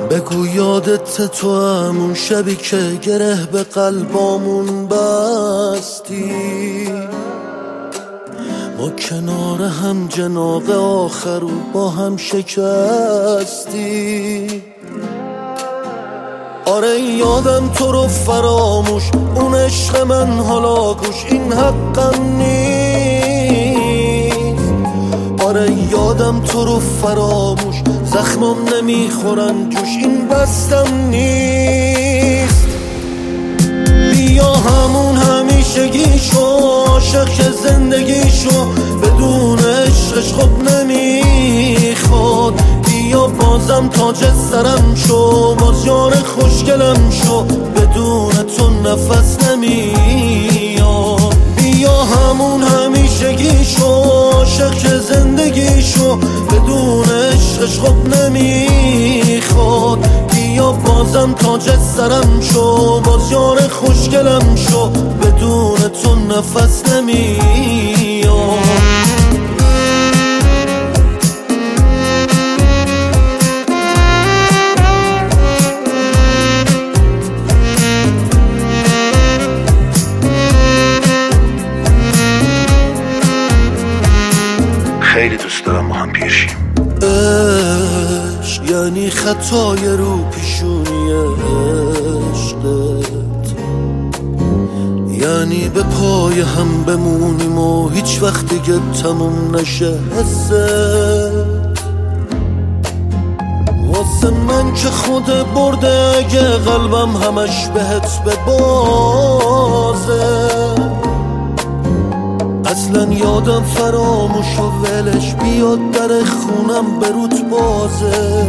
بگو یادت تو همون شبی که گره به قلبامون بستی، ما کنار هم جناق آخر و با هم شکستی. آره یادم تو رو فراموش، اون عشق من حالا گوش این حقم نیست. آره یادم تو رو فراموش، زخمم نمیخورن جوش این بستم نیست. بیا همون همیشگیشو، عاشق که زندگیشو بدون عشقش خب نمیخواد. بیا بازم تاج سرم شو، باز یار خوشگلم شو، بدون تو نفس نمیاد. بیا همون همیشگیشو، عاشق که زندگیشو بدون عشقش خب نمیخواد. بیا بازم تاج سرم شو، باز یار خوشگلم شو، بدون تو نفس نمیاد. خیلی دوست دارم با هم پیشیم. عشق یعنی خطای رو پیشونی عشقت، یعنی به پای هم بمونیم و هیچ وقت دیگه تموم نشه حست. واسه من که خود برده اگه قلبم همش بهت ببازه. اصلا یادم فراموش و ولش بیاد در خونم بروت بازه.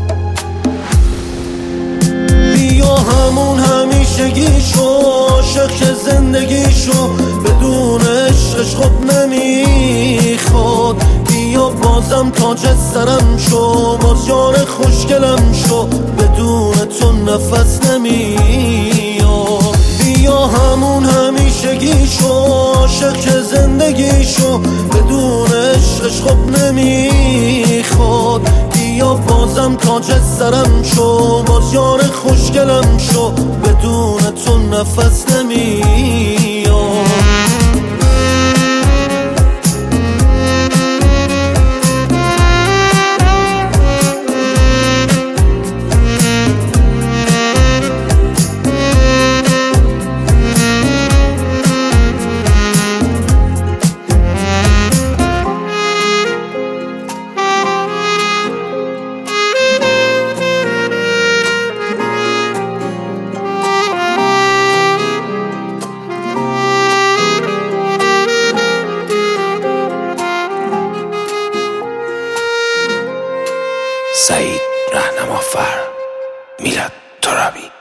بیا همون همیشگیشو، عاشق که زندگیشو بدون عشقش خب نمیخواد. بیا بازم تاج سرم شو، باز یار خوشگلم شو، بدون تو نفس نمیاد. بیا همون همیشگیشو، عاشق که زندگیشو بدون عشقش خب نمیخواد. بیا بازم تاج سرم شو، باز یار خوشگلم شو، بدون تو نفس نمیاد. سعید رهنمافر، میلاد ترابی.